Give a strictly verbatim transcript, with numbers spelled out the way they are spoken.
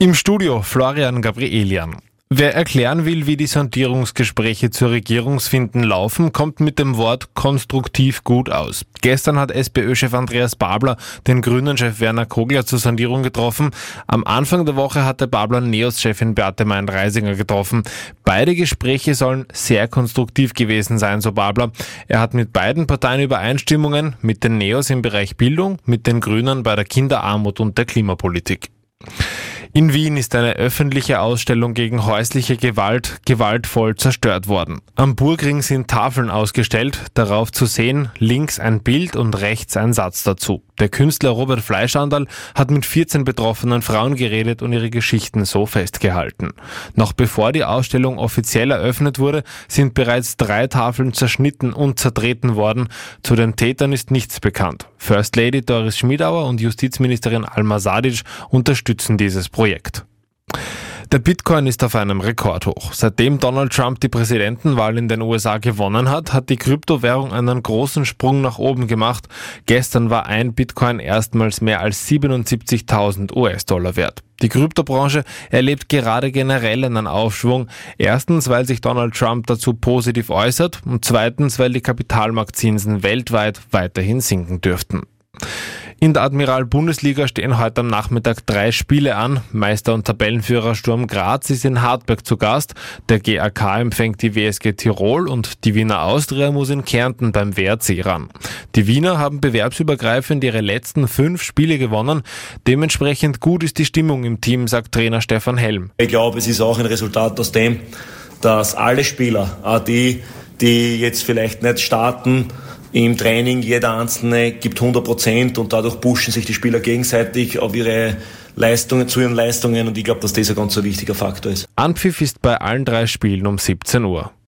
Im Studio Florian Gabrielian. Wer erklären will, wie die Sondierungsgespräche zur Regierungsfinden laufen, kommt mit dem Wort konstruktiv gut aus. Gestern hat SPÖ-Chef Andreas Babler den Grünen-Chef Werner Kogler zur Sondierung getroffen. Am Anfang der Woche hatte Babler Neos-Chefin Beate Meindl-Reisinger getroffen. Beide Gespräche sollen sehr konstruktiv gewesen sein, so Babler. Er hat mit beiden Parteien Übereinstimmungen, mit den Neos im Bereich Bildung, mit den Grünen bei der Kinderarmut und der Klimapolitik. In Wien ist eine öffentliche Ausstellung gegen häusliche Gewalt gewaltvoll zerstört worden. Am Burgring sind Tafeln ausgestellt, darauf zu sehen, links ein Bild und rechts ein Satz dazu. Der Künstler Robert Fleischandal hat mit vierzehn betroffenen Frauen geredet und ihre Geschichten so festgehalten. Noch bevor die Ausstellung offiziell eröffnet wurde, sind bereits drei Tafeln zerschnitten und zertreten worden. Zu den Tätern ist nichts bekannt. First Lady Doris Schmiedauer und Justizministerin Alma Sadic unterstützen dieses Projekt. Der Bitcoin ist auf einem Rekordhoch. Seitdem Donald Trump die Präsidentenwahl in den U S A gewonnen hat, hat die Kryptowährung einen großen Sprung nach oben gemacht. Gestern war ein Bitcoin erstmals mehr als siebenundsiebzigtausend U S-Dollar wert. Die Kryptobranche erlebt gerade generell einen Aufschwung. Erstens, weil sich Donald Trump dazu positiv äußert und zweitens, weil die Kapitalmarktzinsen weltweit weiterhin sinken dürften. In der Admiral-Bundesliga stehen heute am Nachmittag drei Spiele an. Meister und Tabellenführer Sturm Graz ist in Hartberg zu Gast. Der G A K empfängt die W S G Tirol und die Wiener Austria muss in Kärnten beim W R C ran. Die Wiener haben bewerbsübergreifend ihre letzten fünf Spiele gewonnen. Dementsprechend gut ist die Stimmung im Team, sagt Trainer Stefan Helm. Ich glaube, es ist auch ein Resultat aus dem, dass alle Spieler, auch die, die jetzt vielleicht nicht starten, im Training, jeder Einzelne gibt hundert Prozent und dadurch pushen sich die Spieler gegenseitig auf ihre Leistungen, zu ihren Leistungen und ich glaube, dass das ein ganz so wichtiger Faktor ist. Anpfiff ist bei allen drei Spielen um siebzehn Uhr.